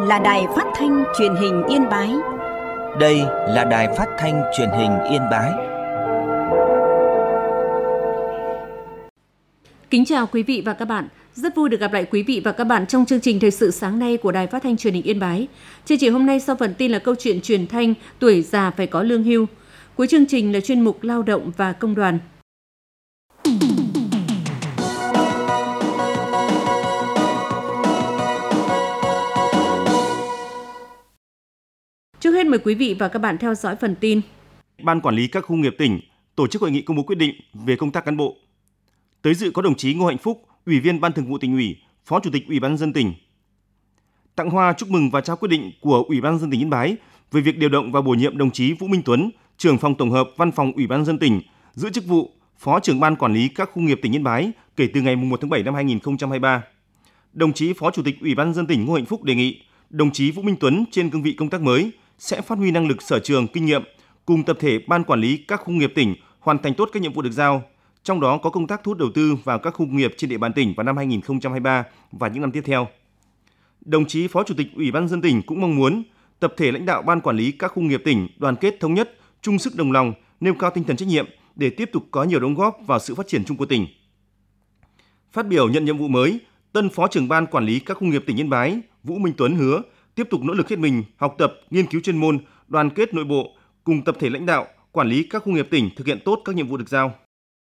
là Đài Phát thanh Truyền hình Yên Bái. Đây là Đài Phát thanh Truyền hình Yên Bái. Kính chào quý vị và các bạn. Rất vui được gặp lại quý vị và các bạn trong chương trình Thời sự sáng nay của Đài Phát thanh Truyền hình Yên Bái. Chương trình hôm nay sau phần tin là câu chuyện truyền thanh Tuổi già phải có lương hưu. Cuối chương trình là chuyên mục Lao động và Công đoàn. Trước hết mời quý vị và các bạn theo dõi phần tin. Ban quản lý các khu công nghiệp tỉnh tổ chức hội nghị công bố quyết định về công tác cán bộ. Tới dự có đồng chí Ngô Hạnh Phúc, Ủy viên Ban Thường vụ Tỉnh ủy, Phó Chủ tịch Ủy ban nhân dân tỉnh. Tặng hoa chúc mừng và trao quyết định của Ủy ban nhân dân tỉnh Yên Bái về việc điều động và bổ nhiệm đồng chí Vũ Minh Tuấn, trưởng phòng tổng hợp Văn phòng Ủy ban nhân dân tỉnh, giữ chức vụ Phó trưởng Ban quản lý các khu công nghiệp tỉnh Yên Bái kể từ ngày 1 tháng 7 năm 2023. Đồng chí Phó Chủ tịch Ủy ban nhân dân tỉnh Ngô Hạnh Phúc đề nghị đồng chí Vũ Minh Tuấn trên cương vị công tác mới sẽ phát huy năng lực sở trường, kinh nghiệm cùng tập thể Ban quản lý các khu công nghiệp tỉnh hoàn thành tốt các nhiệm vụ được giao, trong đó có công tác thu hút đầu tư vào các khu công nghiệp trên địa bàn tỉnh vào năm 2023 và những năm tiếp theo. Đồng chí Phó Chủ tịch Ủy ban nhân dân tỉnh cũng mong muốn tập thể lãnh đạo Ban quản lý các khu công nghiệp tỉnh đoàn kết thống nhất, chung sức đồng lòng, nêu cao tinh thần trách nhiệm để tiếp tục có nhiều đóng góp vào sự phát triển chung của tỉnh. Phát biểu nhận nhiệm vụ mới, tân Phó trưởng Ban quản lý các khu công nghiệp tỉnh Yên Bái, Vũ Minh Tuấn hứa tiếp tục nỗ lực hết mình, học tập, nghiên cứu chuyên môn, đoàn kết nội bộ, cùng tập thể lãnh đạo, quản lý các khu công nghiệp tỉnh thực hiện tốt các nhiệm vụ được giao.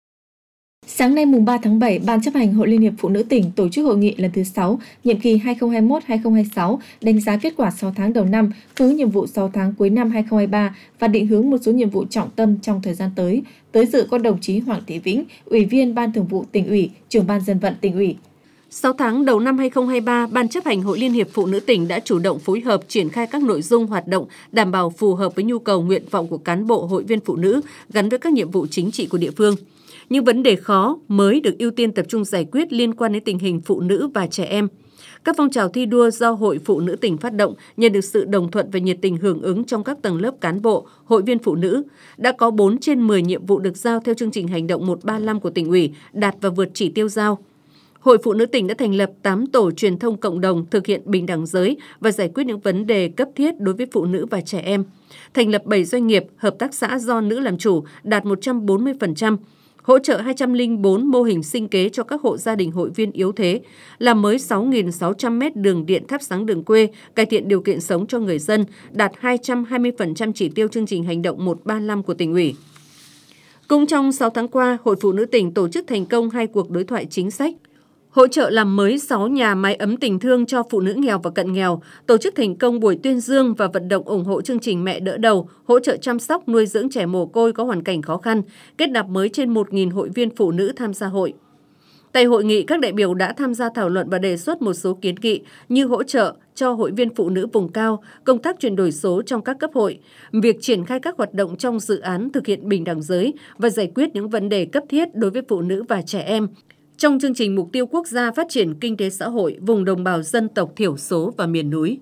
Sáng nay mùng 3 tháng 7, Ban chấp hành Hội Liên hiệp Phụ nữ tỉnh tổ chức hội nghị lần thứ 6, nhiệm kỳ 2021-2026, đánh giá kết quả 6 tháng đầu năm, phương hướng nhiệm vụ 6 tháng cuối năm 2023 và định hướng một số nhiệm vụ trọng tâm trong thời gian tới. Tới dự có đồng chí Hoàng Thị Vĩnh, Ủy viên Ban Thường vụ Tỉnh ủy, Trưởng Ban Dân vận Tỉnh ủy. 6 tháng đầu năm 2023, Ban chấp hành Hội Liên hiệp Phụ nữ tỉnh đã chủ động phối hợp triển khai các nội dung hoạt động đảm bảo phù hợp với nhu cầu nguyện vọng của cán bộ hội viên phụ nữ gắn với các nhiệm vụ chính trị của địa phương. Những vấn đề khó mới được ưu tiên tập trung giải quyết liên quan đến tình hình phụ nữ và trẻ em. Các phong trào thi đua do Hội Phụ nữ tỉnh phát động nhận được sự đồng thuận và nhiệt tình hưởng ứng trong các tầng lớp cán bộ, hội viên phụ nữ. Đã có 4 trên 10 nhiệm vụ được giao theo chương trình hành động 135 của tỉnh ủy, đạt và vượt chỉ tiêu giao. Hội Phụ nữ tỉnh đã thành lập 8 tổ truyền thông cộng đồng thực hiện bình đẳng giới và giải quyết những vấn đề cấp thiết đối với phụ nữ và trẻ em. Thành lập 7 doanh nghiệp, hợp tác xã do nữ làm chủ, đạt 140%. Hỗ trợ 204 mô hình sinh kế cho các hộ gia đình hội viên yếu thế, làm mới 6.600 mét đường điện thắp sáng đường quê, cải thiện điều kiện sống cho người dân, đạt 220% chỉ tiêu chương trình hành động 135 của tỉnh ủy. Cũng trong 6 tháng qua, Hội Phụ nữ tỉnh tổ chức thành công 2 cuộc đối thoại chính sách, hỗ trợ làm mới 6 nhà mái ấm tình thương cho phụ nữ nghèo và cận nghèo, tổ chức thành công buổi tuyên dương và vận động ủng hộ chương trình Mẹ đỡ đầu, hỗ trợ chăm sóc nuôi dưỡng trẻ mồ côi có hoàn cảnh khó khăn, kết nạp mới trên 1.000 hội viên phụ nữ tham gia hội. Tại hội nghị, các đại biểu đã tham gia thảo luận và đề xuất một số kiến nghị như hỗ trợ cho hội viên phụ nữ vùng cao, công tác chuyển đổi số trong các cấp hội, việc triển khai các hoạt động trong dự án thực hiện bình đẳng giới và giải quyết những vấn đề cấp thiết đối với phụ nữ và trẻ em trong chương trình mục tiêu quốc gia phát triển kinh tế xã hội vùng đồng bào dân tộc thiểu số và miền núi.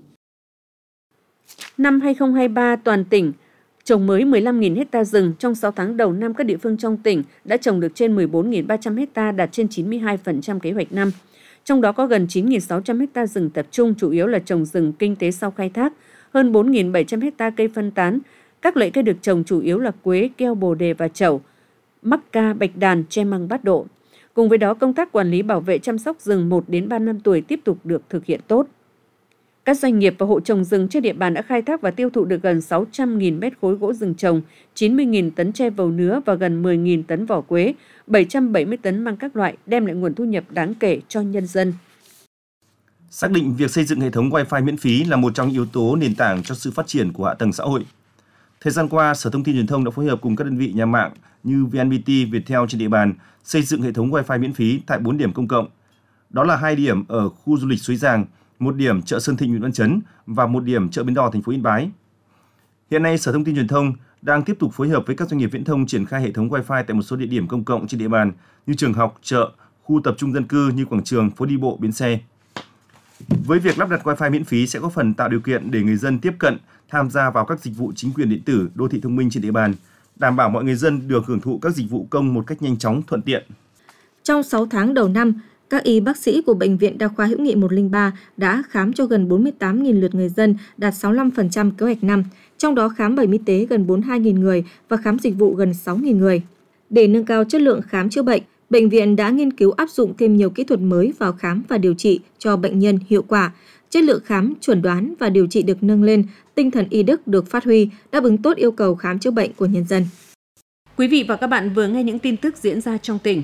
Năm 2023, toàn tỉnh trồng mới 15.000 ha rừng. Trong 6 tháng đầu năm, các địa phương trong tỉnh đã trồng được trên 14.300 ha, đạt trên 92% kế hoạch năm. Trong đó có gần 9.600 ha rừng tập trung, chủ yếu là trồng rừng kinh tế sau khai thác, hơn 4.700 ha cây phân tán. Các loại cây được trồng chủ yếu là quế, keo, bồ đề và trẩu, mắc ca, bạch đàn, tre măng bát độ. Cùng với đó, công tác quản lý bảo vệ chăm sóc rừng 1 đến 3 năm tuổi tiếp tục được thực hiện tốt. Các doanh nghiệp và hộ trồng rừng trên địa bàn đã khai thác và tiêu thụ được gần 600.000 mét khối gỗ rừng trồng, 90.000 tấn tre vầu nứa và gần 10.000 tấn vỏ quế, 770 tấn măng các loại, đem lại nguồn thu nhập đáng kể cho nhân dân. Xác định việc xây dựng hệ thống Wi-Fi miễn phí là một trong những yếu tố nền tảng cho sự phát triển của hạ tầng xã hội. Thời gian qua, Sở Thông tin Truyền thông đã phối hợp cùng các đơn vị nhà mạng như VNPT, Viettel trên địa bàn xây dựng hệ thống Wi-Fi miễn phí tại 4 điểm công cộng. Đó là 2 điểm ở khu du lịch Suối Giàng, 1 điểm chợ Sơn Thịnh, huyện Văn Chấn và 1 điểm chợ Bến Đò, thành phố Yên Bái. Hiện nay, Sở Thông tin Truyền thông đang tiếp tục phối hợp với các doanh nghiệp viễn thông triển khai hệ thống Wi-Fi tại một số địa điểm công cộng trên địa bàn như trường học, chợ, khu tập trung dân cư như quảng trường, phố đi bộ, bến xe. Với việc lắp đặt Wi-Fi miễn phí sẽ có phần tạo điều kiện để người dân tiếp cận, tham gia vào các dịch vụ chính quyền điện tử, đô thị thông minh trên địa bàn, đảm bảo mọi người dân được hưởng thụ các dịch vụ công một cách nhanh chóng, thuận tiện. Trong 6 tháng đầu năm, Các y bác sĩ của Bệnh viện Đa khoa Hữu nghị 103 đã khám cho gần 48.000 lượt người dân, đạt 65% kế hoạch năm, trong đó khám bảo hiểm y tế gần 42.000 người và khám dịch vụ gần 6.000 người. Để nâng cao chất lượng khám chữa bệnh, bệnh viện đã nghiên cứu áp dụng thêm nhiều kỹ thuật mới vào khám và điều trị cho bệnh nhân hiệu quả. Chất lượng khám, chẩn đoán và điều trị được nâng lên, tinh thần y đức được phát huy, đáp ứng tốt yêu cầu khám chữa bệnh của nhân dân. Quý vị và các bạn vừa nghe những tin tức diễn ra trong tỉnh.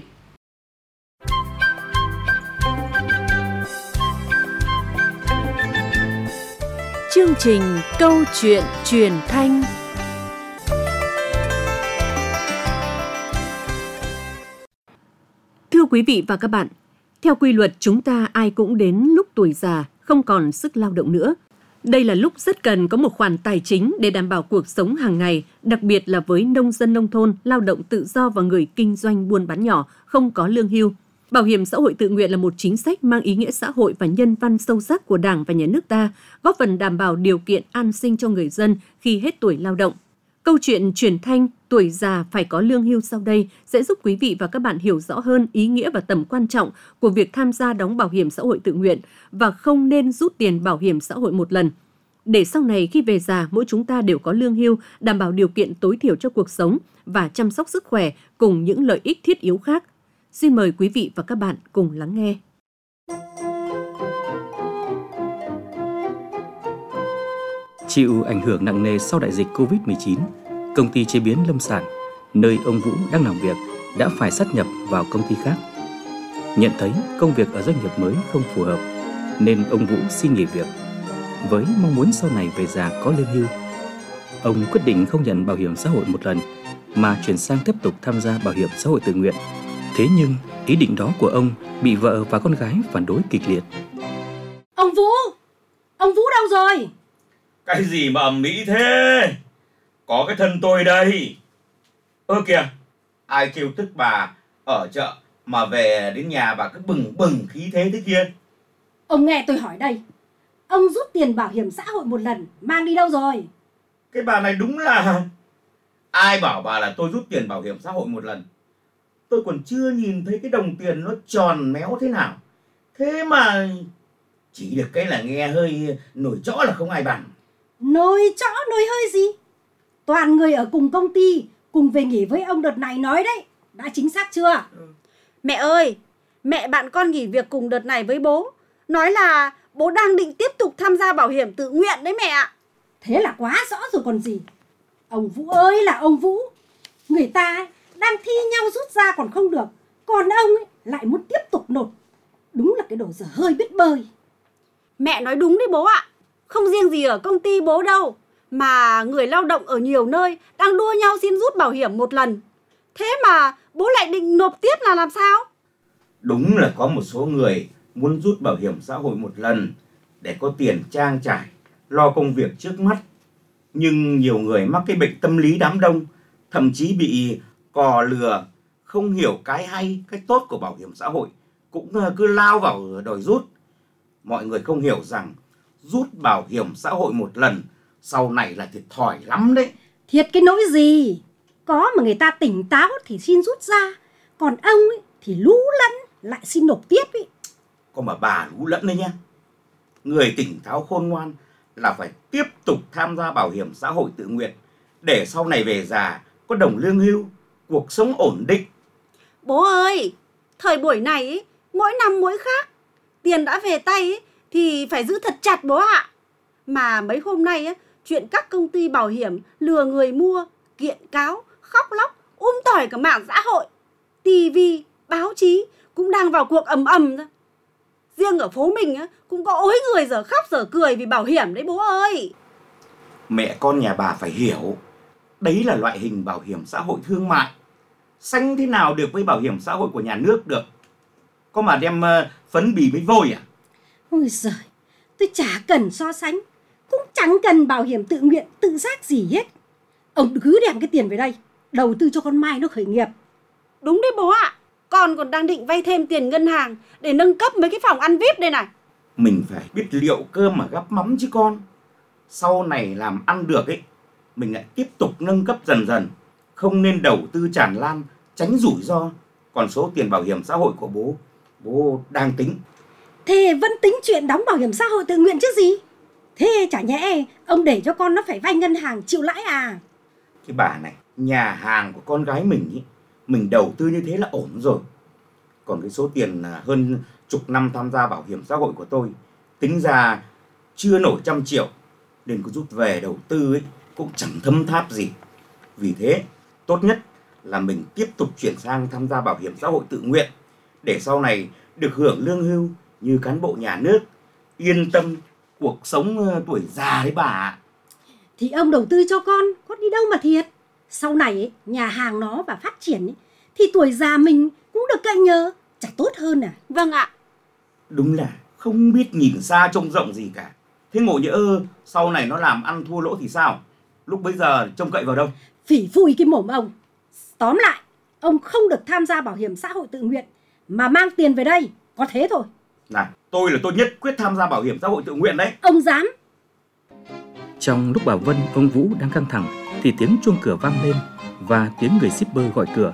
Chương trình Câu chuyện truyền thanh. Thưa quý vị và các bạn, theo quy luật chúng ta ai cũng đến lúc tuổi già, không còn sức lao động nữa. Đây là lúc rất cần có một khoản tài chính để đảm bảo cuộc sống hàng ngày, đặc biệt là với nông dân nông thôn, lao động tự do và người kinh doanh buôn bán nhỏ, không có lương hưu. Bảo hiểm xã hội tự nguyện là một chính sách mang ý nghĩa xã hội và nhân văn sâu sắc của Đảng và Nhà nước ta, góp phần đảm bảo điều kiện an sinh cho người dân khi hết tuổi lao động. Câu chuyện truyền thanh Tuổi già phải có lương hưu sau đây sẽ giúp quý vị và các bạn hiểu rõ hơn ý nghĩa và tầm quan trọng của việc tham gia đóng bảo hiểm xã hội tự nguyện và không nên rút tiền bảo hiểm xã hội một lần. Để sau này khi về già, mỗi chúng ta đều có lương hưu, đảm bảo điều kiện tối thiểu cho cuộc sống và chăm sóc sức khỏe cùng những lợi ích thiết yếu khác. Xin mời quý vị và các bạn cùng lắng nghe. Chịu ảnh hưởng nặng nề sau đại dịch Covid-19, công ty chế biến lâm sản, nơi ông Vũ đang làm việc, đã phải sát nhập vào công ty khác. Nhận thấy công việc ở doanh nghiệp mới không phù hợp, nên ông Vũ xin nghỉ việc. Với mong muốn sau này về già có lương hưu, ông quyết định không nhận bảo hiểm xã hội một lần, mà chuyển sang tiếp tục tham gia bảo hiểm xã hội tự nguyện. Thế nhưng, ý định đó của ông bị vợ và con gái phản đối kịch liệt. Ông Vũ đâu rồi? Cái gì mà ầm ĩ thế? Có cái thân tôi đây. Ơ kìa, ai kêu tức bà ở chợ mà về đến nhà bà cứ bừng bừng khí thế kia? Ông nghe tôi hỏi đây. Ông rút tiền bảo hiểm xã hội một lần mang đi đâu rồi? Cái bà này đúng là... Ai bảo bà là tôi rút tiền bảo hiểm xã hội một lần? Tôi còn chưa nhìn thấy cái đồng tiền nó tròn méo thế nào. Thế mà chỉ được cái là nghe hơi nổi trõ là không ai bằng. Nổi trõ nổi hơi gì? Toàn người ở cùng công ty cùng về nghỉ với ông đợt này nói đấy. Đã chính xác chưa? Mẹ ơi, mẹ bạn con nghỉ việc cùng đợt này với bố, nói là bố đang định tiếp tục tham gia bảo hiểm tự nguyện đấy mẹ ạ. Thế là quá rõ rồi còn gì. Ông Vũ ơi là ông Vũ. Người ta đang thi nhau rút ra còn không được, còn ông ấy lại muốn tiếp tục nộp. Đúng là cái đồ dở hơi biết bơi. Mẹ nói đúng đấy bố ạ. Không riêng gì ở công ty bố đâu, mà người lao động ở nhiều nơi đang đua nhau xin rút bảo hiểm một lần. Thế mà bố lại định nộp tiếp là làm sao? Đúng là có một số người muốn rút bảo hiểm xã hội một lần để có tiền trang trải, lo công việc trước mắt. Nhưng nhiều người mắc cái bệnh tâm lý đám đông, thậm chí bị cò lừa, không hiểu cái hay, cái tốt của bảo hiểm xã hội, cũng cứ lao vào đòi rút. Mọi người không hiểu rằng rút bảo hiểm xã hội một lần sau này là thiệt thòi lắm đấy. Thiệt cái nỗi gì? Có mà người ta tỉnh táo thì xin rút ra, còn ông ấy thì lú lẫn lại xin nộp tiếp ấy. Có mà bà lú lẫn đấy nhá. Người tỉnh táo khôn ngoan là phải tiếp tục tham gia bảo hiểm xã hội tự nguyện để sau này về già có đồng lương hưu, cuộc sống ổn định. Bố ơi, thời buổi này ấy, mỗi năm mỗi khác. Tiền đã về tay ấy, thì phải giữ thật chặt bố ạ. Mà mấy hôm nay ấy, chuyện các công ty bảo hiểm lừa người mua, kiện cáo, khóc lóc, tỏi cả mạng xã hội, tivi, báo chí cũng đang vào cuộc ầm ầm ra. Riêng ở phố mình ấy, cũng có ối người giờ khóc giờ cười vì bảo hiểm đấy bố ơi. Mẹ con nhà bà phải hiểu, đấy là loại hình bảo hiểm xã hội thương mại. Sánh thế nào được với bảo hiểm xã hội của nhà nước được? Có mà đem phấn bì với vôi à? Ôi giời, tôi chả cần so sánh, cũng chẳng cần bảo hiểm tự nguyện tự giác gì hết. Ông cứ đem cái tiền về đây, đầu tư cho con Mai nó khởi nghiệp. Đúng đấy bố ạ, con còn đang định vay thêm tiền ngân hàng để nâng cấp mấy cái phòng ăn VIP đây này. Mình phải biết liệu cơm mà gắp mắm chứ con. Sau này làm ăn được ấy, mình lại tiếp tục nâng cấp dần dần. Không nên đầu tư tràn lan, tránh rủi ro. Còn số tiền bảo hiểm xã hội của bố bố đang tính. Thế vẫn tính chuyện đóng bảo hiểm xã hội tự nguyện chứ gì? Thế chả nhẽ ông để cho con nó phải vay ngân hàng chịu lãi à? Cái bà này, nhà hàng của con gái mình ý, mình đầu tư như thế là ổn rồi. Còn cái số tiền hơn chục năm tham gia bảo hiểm xã hội của tôi, tính ra chưa nổi 100 triệu, nên có rút về đầu tư ấy cũng chẳng thấm tháp gì. Vì thế, tốt nhất là mình tiếp tục chuyển sang tham gia bảo hiểm xã hội tự nguyện, để sau này được hưởng lương hưu như cán bộ nhà nước, yên tâm cuộc sống tuổi già đấy bà. Thì ông đầu tư cho con, có đi đâu mà thiệt. Sau này ấy, nhà hàng nó và phát triển ấy, thì tuổi già mình cũng được cậy nhờ, chả tốt hơn à? Vâng ạ. Đúng là không biết nhìn xa trông rộng gì cả. Thế ngộ nhỡ sau này nó làm ăn thua lỗ thì sao? Lúc bấy giờ trông cậy vào đâu? Phỉ phui cái mồm ông. Tóm lại, ông không được tham gia bảo hiểm xã hội tự nguyện mà mang tiền về đây, có thế thôi. Này, tôi là tôi nhất quyết tham gia bảo hiểm xã hội tự nguyện đấy. Ông dám? Trong lúc bà Vân, ông Vũ đang căng thẳng thì tiếng chuông cửa vang lên và tiếng người shipper gọi cửa.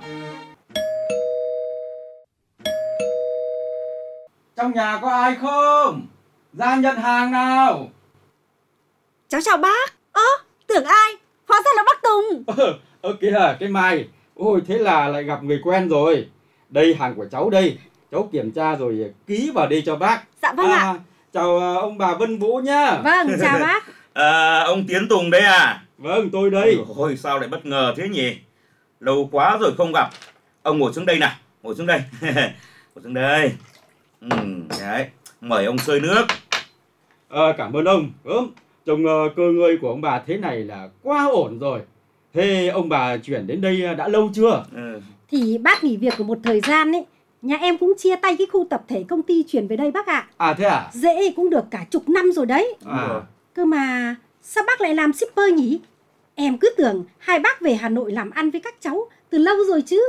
Trong nhà có ai không? Ra nhận hàng nào. Cháu chào bác. Tưởng ai? Hóa ra là bác Tùng. Kìa, cái Mai. Ôi, thế là lại gặp người quen rồi. Đây hàng của cháu đây. Cháu kiểm tra rồi ký vào đây cho bác. Dạ vâng ạ. Chào ông bà Vân Vũ nhá. Vâng, chào bác. Ông Tiến Tùng đấy à? Vâng, tôi đây. Ôi, sao lại bất ngờ thế nhỉ? Lâu quá rồi không gặp. Ông ngồi xuống đây nào. Ngồi xuống đây. Ngồi xuống đây. Đấy. Mời ông xơi nước. Cảm ơn ông. Trông cơ ngơi của ông bà thế này là quá ổn rồi. Thế ông bà chuyển đến đây đã lâu chưa? Thì bác nghỉ việc của một thời gian ấy, nhà em cũng chia tay cái khu tập thể công ty chuyển về đây bác ạ. Thế à? Dễ cũng được cả chục năm rồi đấy. Cơ mà sao bác lại làm shipper nhỉ? Em cứ tưởng hai bác về Hà Nội làm ăn với các cháu từ lâu rồi chứ.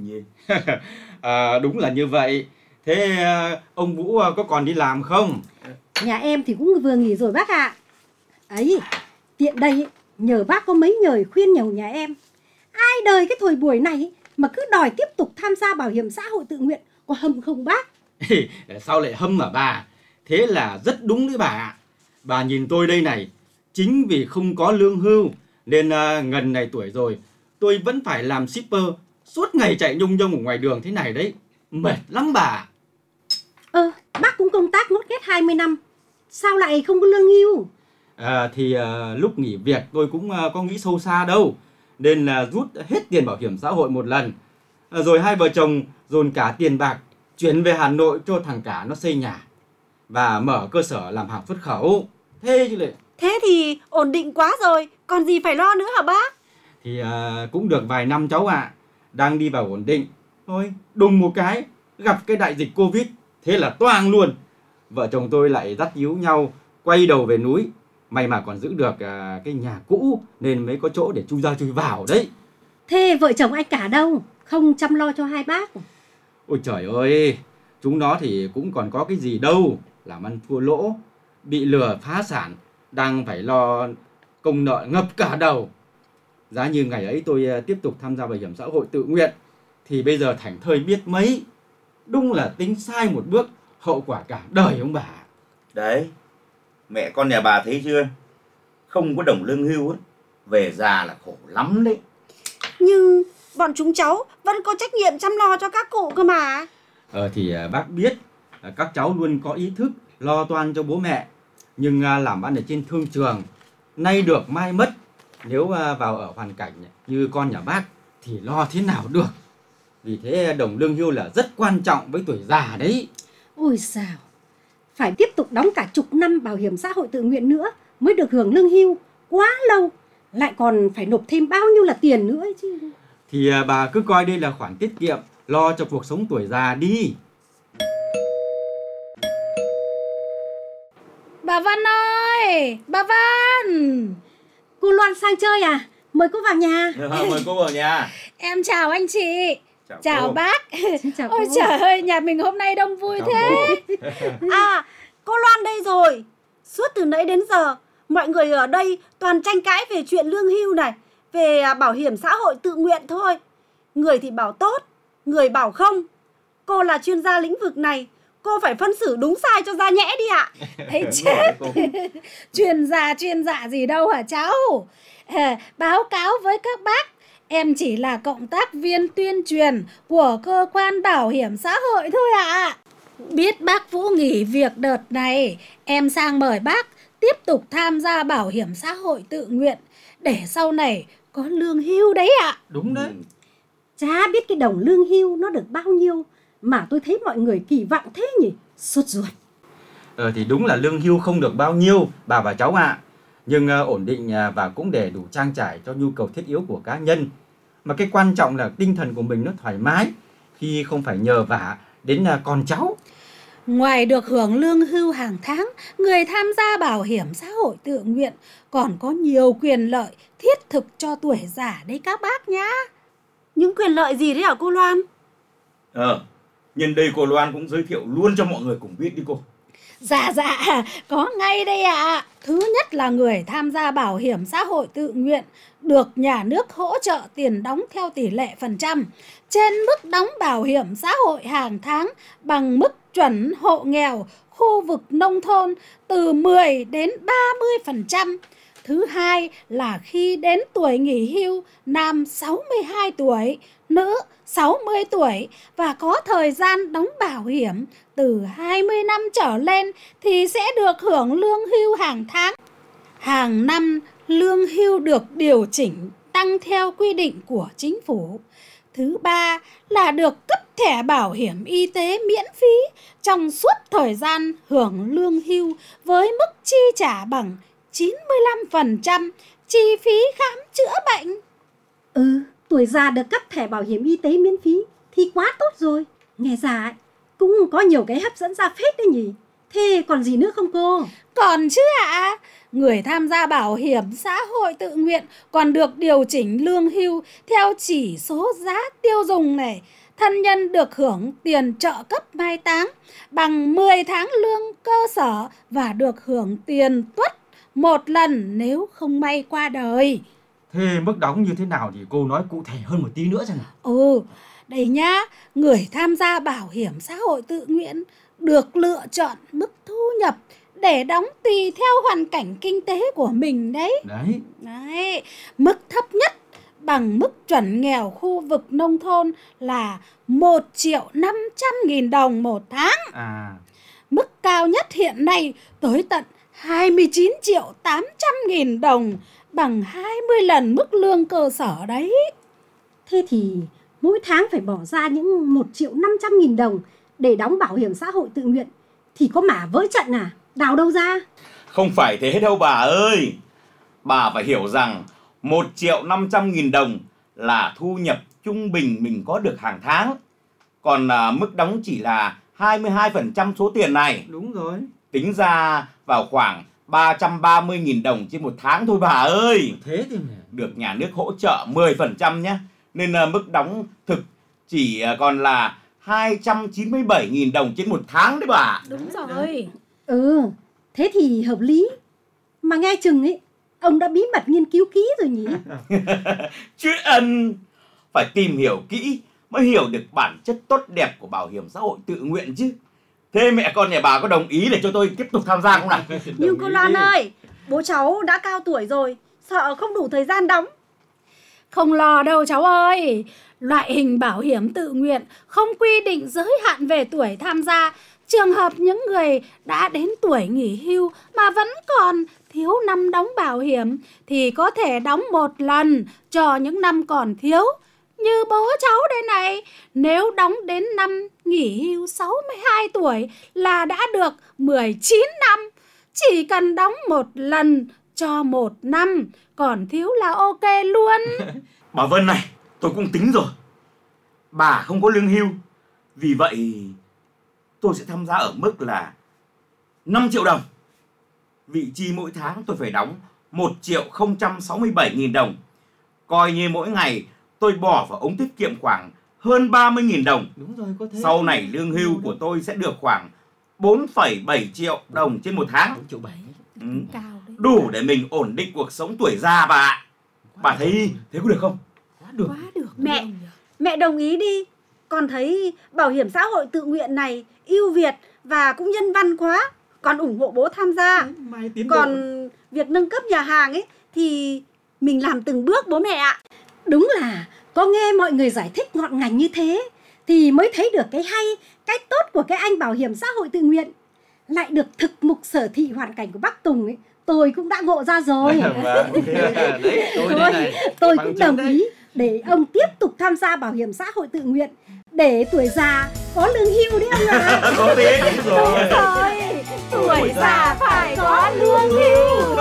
Đúng là như vậy. Thế ông Vũ có còn đi làm không? Nhà em thì cũng vừa nghỉ rồi bác ạ. Ấy, tiện đây ấy, nhờ bác có mấy lời khuyên nhủ nhà em. Ai đời cái thời buổi này ấy, mà cứ đòi tiếp tục tham gia bảo hiểm xã hội tự nguyện, có hâm không bác? Sao lại hâm hả bà? Thế là rất đúng đấy bà ạ. Bà nhìn tôi đây này, chính vì không có lương hưu nên ngần này tuổi rồi tôi vẫn phải làm shipper, suốt ngày chạy nhung nhung ở ngoài đường thế này đấy. Mệt lắm bà. Bác cũng công tác ngót nghét 20 năm, sao lại không có lương hưu? Thì lúc nghỉ việc tôi cũng có nghĩ sâu xa đâu, nên là rút hết tiền bảo hiểm xã hội một lần. Rồi hai vợ chồng dồn cả tiền bạc chuyển về Hà Nội cho thằng cả nó xây nhà và mở cơ sở làm hàng xuất khẩu. Thế chứ lại. Thế thì ổn định quá rồi, còn gì phải lo nữa hả bác? Thì cũng được vài năm cháu ạ. Đang đi vào ổn định. Thôi, đùng một cái, gặp cái đại dịch Covid, thế là toang luôn. Vợ chồng tôi lại dắt díu nhau, quay đầu về núi. May mà còn giữ được cái nhà cũ, nên mới có chỗ để chui ra chui vào đấy. Thế vợ chồng anh cả đâu? Không chăm lo cho hai bác? Ôi trời ơi, chúng nó thì cũng còn có cái gì đâu. Làm ăn thua lỗ, bị lừa phá sản, đang phải lo công nợ ngập cả đầu. Giá như ngày ấy tôi tiếp tục tham gia bảo hiểm xã hội tự nguyện, thì bây giờ thảnh thơi biết mấy. Đúng là tính sai một bước, hậu quả cả đời ông bà. Đấy, mẹ con nhà bà thấy chưa? Không có đồng lương hưu ấy, về già là khổ lắm đấy. Nhưng bọn chúng cháu vẫn có trách nhiệm chăm lo cho các cụ cơ mà. Thì bác biết các cháu luôn có ý thức lo toan cho bố mẹ, nhưng làm ăn ở trên thương trường nay được mai mất. Nếu vào ở hoàn cảnh như con nhà bác thì lo thế nào được. Vì thế đồng lương hưu là rất quan trọng với tuổi già đấy. Ôi sao, phải tiếp tục đóng cả chục năm bảo hiểm xã hội tự nguyện nữa mới được hưởng lương hưu, quá lâu. Lại còn phải nộp thêm bao nhiêu là tiền nữa ấy chứ. Thì bà cứ coi đây là khoản tiết kiệm, lo cho cuộc sống tuổi già đi. Bà Vân ơi, bà Vân. Cô Loan sang chơi à? Mời cô vào nhà. Mời cô vào nhà. Em chào anh chị. Chào bác. Chào ôi cô. trời ơi, nhà mình hôm nay đông vui thế. Cô Loan đây rồi. Suốt từ nãy đến giờ mọi người ở đây toàn tranh cãi về chuyện lương hưu này, về bảo hiểm xã hội tự nguyện thôi. Người thì bảo tốt, người bảo không. Cô là chuyên gia lĩnh vực này, cô phải phân xử đúng sai cho ra nhẽ đi ạ. Ấy chết. Chuyên gia gì đâu hả cháu? Báo cáo với các bác, em chỉ là cộng tác viên tuyên truyền của cơ quan bảo hiểm xã hội thôi ạ. Biết bác Vũ nghỉ việc đợt này, em sang mời bác tiếp tục tham gia bảo hiểm xã hội tự nguyện để sau này có lương hưu đấy ạ. Đúng đấy. Chả biết cái đồng lương hưu nó được bao nhiêu mà tôi thấy mọi người kỳ vọng thế nhỉ, sốt ruột. Thì đúng là lương hưu không được bao nhiêu bà và cháu ạ. Nhưng ổn định và cũng để đủ trang trải cho nhu cầu thiết yếu của cá nhân. Mà cái quan trọng là tinh thần của mình nó thoải mái khi không phải nhờ vả đến con cháu. Ngoài được hưởng lương hưu hàng tháng, người tham gia bảo hiểm xã hội tự nguyện còn có nhiều quyền lợi thiết thực cho tuổi già đấy các bác nhá. Những quyền lợi gì đấy hả cô Loan? Nhân đây cô Loan cũng giới thiệu luôn cho mọi người cùng biết đi cô. Dạ, có ngay đây ạ. Thứ nhất là người tham gia bảo hiểm xã hội tự nguyện được nhà nước hỗ trợ tiền đóng theo tỷ lệ phần trăm trên mức đóng bảo hiểm xã hội hàng tháng bằng mức chuẩn hộ nghèo khu vực nông thôn từ 10 đến 30%. Thứ hai là khi đến tuổi nghỉ hưu, nam 62 tuổi, nữ 60 tuổi và có thời gian đóng bảo hiểm từ 20 năm trở lên thì sẽ được hưởng lương hưu hàng tháng. Hàng năm, lương hưu được điều chỉnh tăng theo quy định của chính phủ. Thứ ba là được cấp thẻ bảo hiểm y tế miễn phí trong suốt thời gian hưởng lương hưu với mức chi trả bằng 95% chi phí khám chữa bệnh. Tuổi già được cấp thẻ bảo hiểm y tế miễn phí thì quá tốt rồi. Nghe ra cũng có nhiều cái hấp dẫn ra phết đấy nhỉ. Thế còn gì nữa không cô? Còn chứ ạ. Người tham gia bảo hiểm xã hội tự nguyện còn được điều chỉnh lương hưu theo chỉ số giá tiêu dùng này. Thân nhân được hưởng tiền trợ cấp mai táng bằng 10 tháng lương cơ sở và được hưởng tiền tuất một lần nếu không may qua đời. Thế mức đóng như thế nào thì cô nói cụ thể hơn một tí nữa xem nào. Đây nhá, người tham gia bảo hiểm xã hội tự nguyện được lựa chọn mức thu nhập để đóng tùy theo hoàn cảnh kinh tế của mình đấy. Đấy, mức thấp nhất bằng mức chuẩn nghèo khu vực nông thôn là 1.500.000 đồng một tháng. Mức cao nhất hiện nay tới tận 29.800.000 đồng, bằng 20 lần mức lương cơ sở đấy. Thế thì mỗi tháng phải bỏ ra những 1.500.000 đồng để đóng bảo hiểm xã hội tự nguyện thì có mà với trận à? Đào đâu ra? Không phải thế đâu bà ơi. Bà phải hiểu rằng 1.500.000 đồng là thu nhập trung bình mình có được hàng tháng. Còn mức đóng chỉ là 22% số tiền này. Đúng rồi. Tính ra vào khoảng 330.000 đồng trên một tháng thôi bà ơi. Thế thì được nhà nước hỗ trợ 10% nhé. Nên mức đóng thực chỉ còn là 297.000 đồng trên một tháng đấy bà. Đúng rồi. Thế thì hợp lý. Mà nghe chừng ấy, ông đã bí mật nghiên cứu kỹ rồi nhỉ? Chuyện phải tìm hiểu kỹ mới hiểu được bản chất tốt đẹp của bảo hiểm xã hội tự nguyện chứ. Thế mẹ con nhà bà có đồng ý để cho tôi tiếp tục tham gia không nào? Nhưng cô Loan ơi, bố cháu đã cao tuổi rồi, sợ không đủ thời gian đóng. Không lo đâu cháu ơi. Loại hình bảo hiểm tự nguyện không quy định giới hạn về tuổi tham gia. Trường hợp những người đã đến tuổi nghỉ hưu mà vẫn còn thiếu năm đóng bảo hiểm thì có thể đóng một lần cho những năm còn thiếu. Như bố cháu đây này, nếu đóng đến năm nghỉ hưu 62 tuổi là đã được 19 năm. Chỉ cần đóng một lần cho một năm, còn thiếu là ok luôn. Bà Vân này, tôi cũng tính rồi. Bà không có lương hưu, vì vậy tôi sẽ tham gia ở mức là 5 triệu đồng. Vị chi mỗi tháng tôi phải đóng 1.067.000 đồng. Coi như mỗi ngày tôi bỏ vào ống tiết kiệm khoảng hơn 30.000 đồng. Đúng rồi, có thế. Sau này lương hưu của tôi sẽ được khoảng 4,7 triệu đồng trên một tháng. 4,7 triệu. Đủ để mình ổn định cuộc sống tuổi già bà ạ. Bà thấy thế có được không? Quá được. Mẹ đồng ý đi. Con thấy bảo hiểm xã hội tự nguyện này ưu việt và cũng nhân văn quá. Con ủng hộ bố tham gia. Còn việc nâng cấp nhà hàng ấy thì mình làm từng bước bố mẹ ạ. Đúng là có nghe mọi người giải thích ngọn ngành như thế thì mới thấy được cái hay, cái tốt của cái anh bảo hiểm xã hội tự nguyện. Lại được thực mục sở thị hoàn cảnh của bác Tùng ấy, tôi cũng đã ngộ ra rồi. Tôi cũng đồng ý để ông tiếp tục tham gia bảo hiểm xã hội tự nguyện để tuổi già có lương hưu đấy ông ạ. Đúng rồi, tuổi già phải có lương hưu.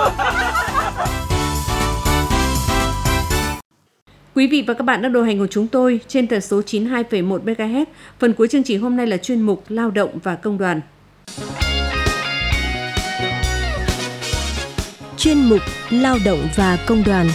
Quý vị và các bạn đang đồng hành cùng chúng tôi trên tần số 92,1 MHz. Phần cuối chương trình hôm nay là chuyên mục Lao động và Công đoàn. Chuyên mục Lao động và Công đoàn.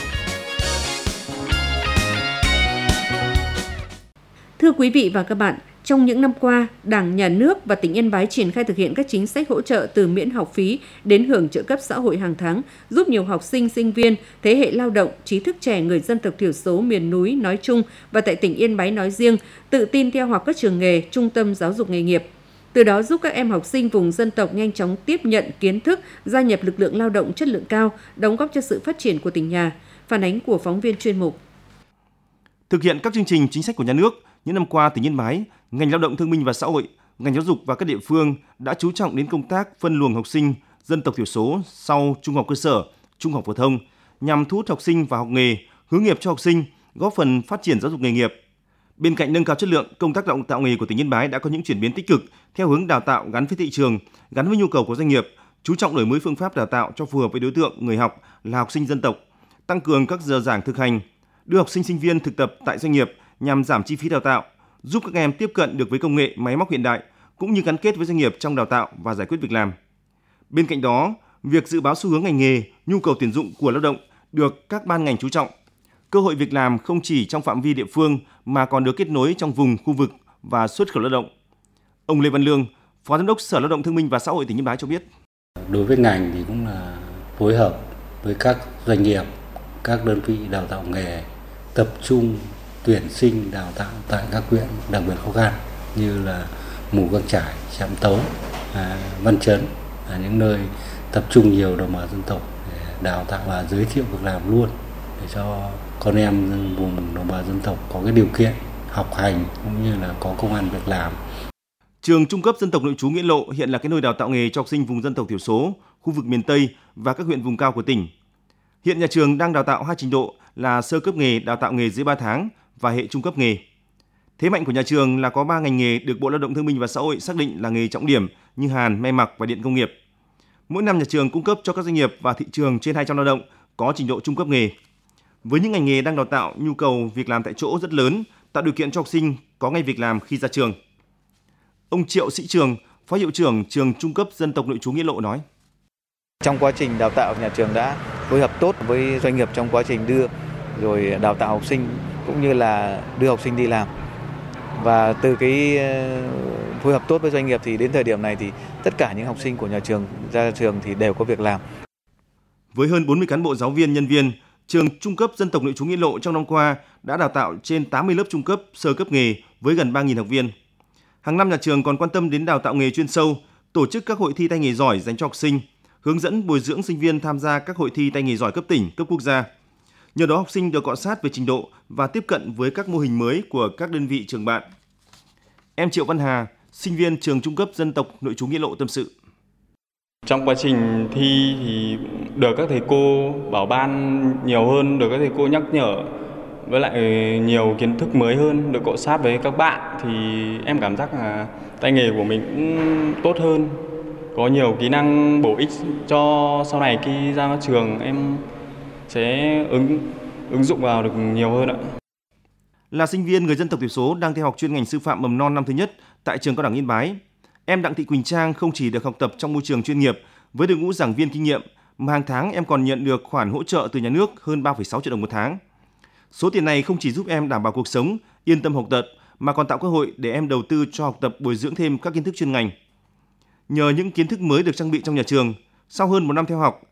Thưa quý vị và các bạn, trong những năm qua, Đảng, Nhà nước và tỉnh Yên Bái triển khai thực hiện các chính sách hỗ trợ từ miễn học phí đến hưởng trợ cấp xã hội hàng tháng, giúp nhiều học sinh, sinh viên, thế hệ lao động, trí thức trẻ người dân tộc thiểu số miền núi nói chung và tại tỉnh Yên Bái nói riêng tự tin theo học các trường nghề, trung tâm giáo dục nghề nghiệp. Từ đó giúp các em học sinh vùng dân tộc nhanh chóng tiếp nhận kiến thức, gia nhập lực lượng lao động chất lượng cao, đóng góp cho sự phát triển của tỉnh nhà. Phản ánh của phóng viên chuyên mục. Thực hiện các chương trình chính sách của nhà nước, những năm qua tỉnh Yên Bái, ngành lao động thương binh và xã hội, ngành giáo dục và các địa phương đã chú trọng đến công tác phân luồng học sinh dân tộc thiểu số sau trung học cơ sở, trung học phổ thông nhằm thu hút học sinh vào học nghề, hướng nghiệp cho học sinh, góp phần phát triển giáo dục nghề nghiệp. Bên cạnh nâng cao chất lượng, công tác đào tạo nghề của tỉnh Yên Bái đã có những chuyển biến tích cực theo hướng đào tạo gắn với thị trường, gắn với nhu cầu của doanh nghiệp, chú trọng đổi mới phương pháp đào tạo cho phù hợp với đối tượng người học là học sinh dân tộc, tăng cường các giờ giảng thực hành, đưa học sinh sinh viên thực tập tại doanh nghiệp nhằm giảm chi phí đào tạo, giúp các em tiếp cận được với công nghệ máy móc hiện đại cũng như gắn kết với doanh nghiệp trong đào tạo và giải quyết việc làm. Bên cạnh đó, việc dự báo xu hướng ngành nghề, nhu cầu tuyển dụng của lao động được các ban ngành chú trọng. Cơ hội việc làm không chỉ trong phạm vi địa phương mà còn được kết nối trong vùng, khu vực và xuất khẩu lao động. Ông Lê Văn Lương, Phó Giám đốc Sở Lao động Thương binh và Xã hội tỉnh Yên Bái cho biết. Đối với ngành thì cũng là phối hợp với các doanh nghiệp, các đơn vị đào tạo nghề, tập trung tuyển sinh đào tạo tại các huyện đặc biệt khó khăn như là Mù Căng Chải, Trạm Tấu, Văn Chấn, những nơi tập trung nhiều đồng bào dân tộc để đào tạo và giới thiệu việc làm luôn để cho con em vùng đồng bào dân tộc có cái điều kiện học hành cũng như là có công ăn việc làm. Trường Trung cấp Dân tộc Nội trú Nghĩa Lộ hiện là cái nơi đào tạo nghề cho học sinh vùng dân tộc thiểu số, khu vực miền Tây và các huyện vùng cao của tỉnh. Hiện nhà trường đang đào tạo 2 trình độ là sơ cấp nghề, đào tạo nghề dưới 3 tháng và hệ trung cấp nghề. Thế mạnh của nhà trường là có 3 ngành nghề được Bộ Lao động Thương binh và Xã hội xác định là nghề trọng điểm như hàn, may mặc và điện công nghiệp. Mỗi năm nhà trường cung cấp cho các doanh nghiệp và thị trường trên 200 lao động có trình độ trung cấp nghề. Với những ngành nghề đang đào tạo, nhu cầu việc làm tại chỗ rất lớn, tạo điều kiện cho học sinh có ngay việc làm khi ra trường. Ông Triệu Sĩ Trường, Phó Hiệu trưởng Trường Trung cấp Dân tộc Nội trú Nghĩa Lộ nói. Trong quá trình đào tạo, nhà trường đã phối hợp tốt với doanh nghiệp trong quá trình đưa rồi đào tạo học sinh cũng như là đưa học sinh đi làm. Và từ cái phối hợp tốt với doanh nghiệp thì đến thời điểm này thì tất cả những học sinh của nhà trường ra trường thì đều có việc làm. Với hơn 40 cán bộ giáo viên, nhân viên, Trường Trung cấp Dân tộc Nội trú Nghĩa Lộ trong năm qua đã đào tạo trên 80 lớp trung cấp, sơ cấp nghề với gần 3.000 học viên. Hàng năm nhà trường còn quan tâm đến đào tạo nghề chuyên sâu, tổ chức các hội thi tay nghề giỏi dành cho học sinh, hướng dẫn bồi dưỡng sinh viên tham gia các hội thi tay nghề giỏi cấp tỉnh, cấp quốc gia. Nhờ đó học sinh được cọ sát về trình độ và tiếp cận với các mô hình mới của các đơn vị trường bạn. Em Triệu Văn Hà, sinh viên Trường Trung cấp Dân tộc Nội trú Nghĩa Lộ tâm sự. Trong quá trình thi thì được các thầy cô bảo ban nhiều hơn, được các thầy cô nhắc nhở với lại nhiều kiến thức mới hơn, được cọ sát với các bạn thì em cảm giác là tay nghề của mình cũng tốt hơn, có nhiều kỹ năng bổ ích cho sau này khi ra trường em sẽ ứng dụng vào được nhiều hơn ạ. Là sinh viên người dân tộc thiểu số đang theo học chuyên ngành sư phạm mầm non năm thứ nhất tại trường Cao đẳng Yên Bái, em Đặng Thị Quỳnh Trang không chỉ được học tập trong môi trường chuyên nghiệp với đội ngũ giảng viên kinh nghiệm mà hàng tháng em còn nhận được khoản hỗ trợ từ nhà nước hơn 3,6 triệu đồng một tháng. Số tiền này không chỉ giúp em đảm bảo cuộc sống, yên tâm học tập mà còn tạo cơ hội để em đầu tư cho học tập bồi dưỡng thêm các kiến thức chuyên ngành. Nhờ những kiến thức mới được trang bị trong nhà trường, sau hơn 1 năm theo học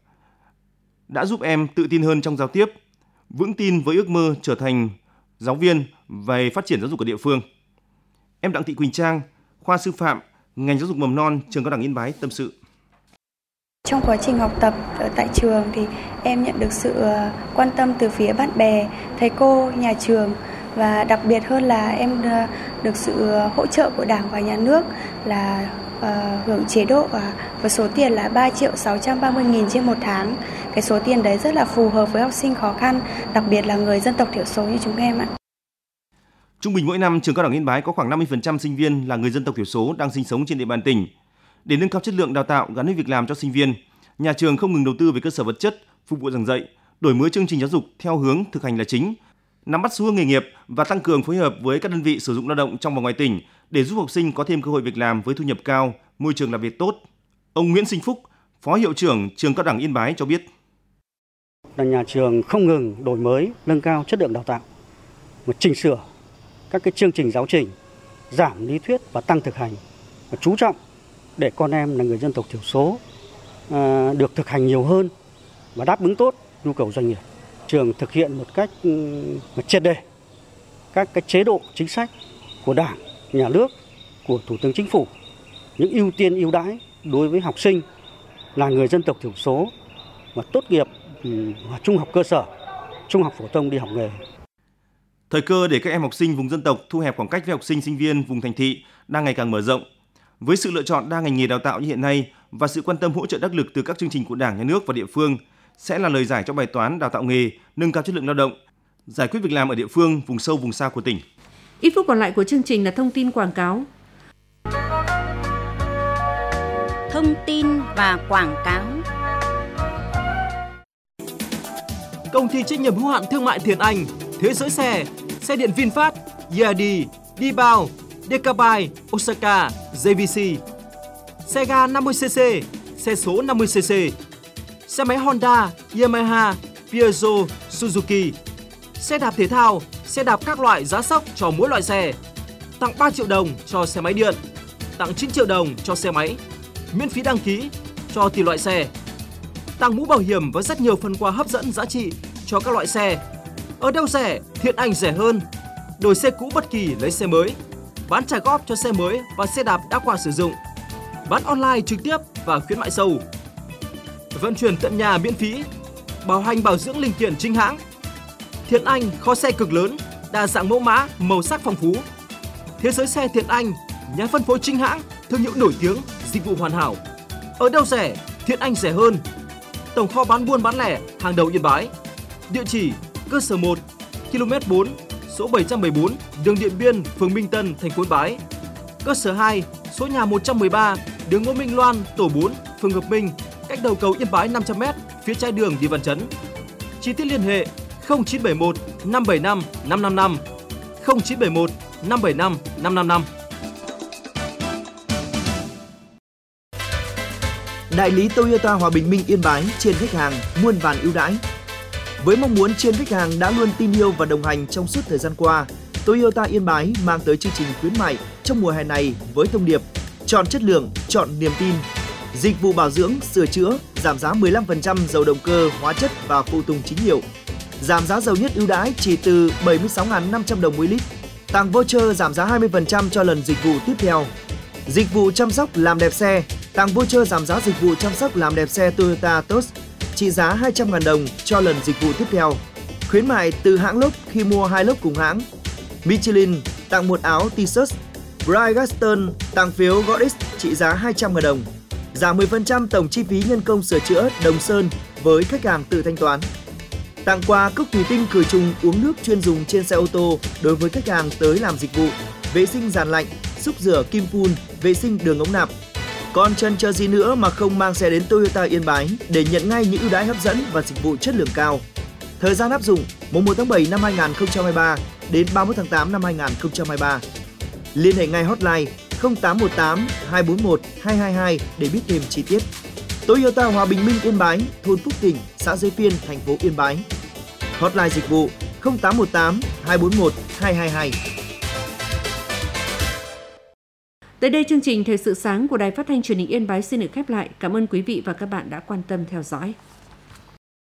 đã giúp em tự tin hơn trong giao tiếp, vững tin với ước mơ trở thành giáo viên về phát triển giáo dục ở địa phương. em Đặng Thị Quỳnh Trang, khoa sư phạm, ngành giáo dục mầm non, trường Cao đẳng Yên Bái tâm sự. Trong quá trình học tập ở tại trường thì em nhận được sự quan tâm từ phía bạn bè, thầy cô, nhà trường và đặc biệt hơn là em được sự hỗ trợ của Đảng và Nhà nước là hưởng chế độ với số tiền là 3.630.000 trên một tháng. Cái số tiền đấy rất là phù hợp với học sinh khó khăn, đặc biệt là người dân tộc thiểu số như chúng em ạ. Trung bình mỗi năm, trường Cao đẳng Yên Bái có khoảng 50% sinh viên là người dân tộc thiểu số đang sinh sống trên địa bàn tỉnh. Để nâng cao chất lượng đào tạo gắn với việc làm cho sinh viên, nhà trường không ngừng đầu tư về cơ sở vật chất, phục vụ giảng dạy, đổi mới chương trình giáo dục theo hướng thực hành là chính, nắm bắt xu hướng nghề nghiệp và tăng cường phối hợp với các đơn vị sử dụng lao động trong và ngoài tỉnh để giúp học sinh có thêm cơ hội việc làm với thu nhập cao, môi trường làm việc tốt. Ông Nguyễn Sinh Phúc, Phó Hiệu trưởng trường Cao đẳng Yên Bái cho biết. Nhà trường không ngừng đổi mới, nâng cao chất lượng đào tạo, chỉnh sửa các cái chương trình giáo trình, giảm lý thuyết và tăng thực hành, chú trọng để con em là người dân tộc thiểu số được thực hành nhiều hơn và đáp ứng tốt nhu cầu doanh nghiệp. Trường thực hiện một cách triệt để các cái chế độ chính sách của Đảng, Nhà nước, của Thủ tướng Chính phủ, những ưu tiên ưu đãi đối với học sinh là người dân tộc thiểu số và tốt nghiệp trung học cơ sở, trung học phổ thông đi học nghề. Thời cơ để các em học sinh vùng dân tộc thu hẹp khoảng cách với học sinh sinh viên vùng thành thị đang ngày càng mở rộng. Với sự lựa chọn đa ngành nghề đào tạo như hiện nay và sự quan tâm hỗ trợ đắc lực từ các chương trình của Đảng, Nhà nước và địa phương sẽ là lời giải cho bài toán đào tạo nghề, nâng cao chất lượng lao động, giải quyết việc làm ở địa phương, vùng sâu, vùng xa của tỉnh. Ít phút còn lại của chương trình là thông tin quảng cáo. Thông tin và quảng cáo. Công ty trách nhiệm hữu hạn thương mại Thiện Anh, Thế Giới Xe, Xe điện VinFast, Yadi, Dibao, Decabai, Osaka, JVC, xe ga 50cc, xe số 50cc, xe máy Honda, Yamaha, Peugeot, Suzuki, xe đạp thể thao, xe đạp các loại giá sốc cho mỗi loại xe, tặng 3 triệu đồng cho xe máy điện, tặng 9 triệu đồng cho xe máy, miễn phí đăng ký cho tùy loại xe, tặng mũ bảo hiểm và rất nhiều phần quà hấp dẫn giá trị cho các loại xe. Ở đâu rẻ, Thiện Anh rẻ hơn. Đổi xe cũ bất kỳ lấy xe mới, bán trả góp cho xe mới và xe đạp đã qua sử dụng, bán online trực tiếp và khuyến mại sâu, vận chuyển tận nhà miễn phí, bảo hành bảo dưỡng linh kiện chính hãng. Thiện Anh kho xe cực lớn, đa dạng mẫu mã, màu sắc phong phú. Thế Giới Xe Thiện Anh, nhà phân phối chính hãng, thương hiệu nổi tiếng, dịch vụ hoàn hảo. Ở đâu rẻ, Thiện Anh rẻ hơn. Tổng kho bán buôn bán lẻ hàng đầu Yên Bái. Địa chỉ: cơ sở 1, km 4, số 714, đường Điện Biên, phường Minh Tân, thành phố Yên Bái. Cơ sở 2, số nhà 113, đường Ngô Minh Loan, tổ 4, phường Hợp Minh, cách đầu cầu Yên Bái 500m, phía trái đường đi Văn Chấn. Chi tiết liên hệ 0971 575 555, 0971 575 555. Đại lý Toyota Hòa Bình Minh Yên Bái trên khách hàng muôn vàn ưu đãi. Với mong muốn trên khách hàng đã luôn tin yêu và đồng hành trong suốt thời gian qua, Toyota Yên Bái mang tới chương trình khuyến mại trong mùa hè này với thông điệp chọn chất lượng, chọn niềm tin. Dịch vụ bảo dưỡng, sửa chữa, giảm giá 15% dầu động cơ, hóa chất và phụ tùng chính hiệu. Giảm giá dầu nhất ưu đãi chỉ từ 76.500 đồng mỗi lít. Tặng voucher giảm giá 20% cho lần dịch vụ tiếp theo. Dịch vụ chăm sóc làm đẹp xe, tặng voucher giảm giá dịch vụ chăm sóc làm đẹp xe Toyota Tos trị giá 200.000 đồng cho lần dịch vụ tiếp theo. Khuyến mại từ hãng lốp khi mua 2 lốp cùng hãng. Michelin tặng một áo t-shirt. Bridgestone tặng phiếu Godex trị giá 200.000 đồng. Giảm 10% tổng chi phí nhân công sửa chữa Đồng Sơn với khách hàng tự thanh toán. Tặng quà cốc thủy tinh khử trùng uống nước chuyên dùng trên xe ô tô đối với khách hàng tới làm dịch vụ vệ sinh giàn lạnh, xúc rửa kim phun, vệ sinh đường ống nạp. Còn chần chờ gì nữa mà không mang xe đến Toyota Yên Bái để nhận ngay những ưu đãi hấp dẫn và dịch vụ chất lượng cao. Thời gian áp dụng mùng 1 tháng 7 năm 2023 đến 31 tháng 8 năm 2023. Liên hệ ngay hotline 0818 241 222 để biết thêm chi tiết. Toyota Hòa Bình Minh Yên Bái, thôn Phúc Thịnh, xã Giới Phiên, thành phố Yên Bái. Hotline dịch vụ 0818 241 222. Tới đây chương trình Thời sự sáng của Đài Phát thanh Truyền hình Yên Bái xin được khép lại. Cảm ơn quý vị và các bạn đã quan tâm theo dõi.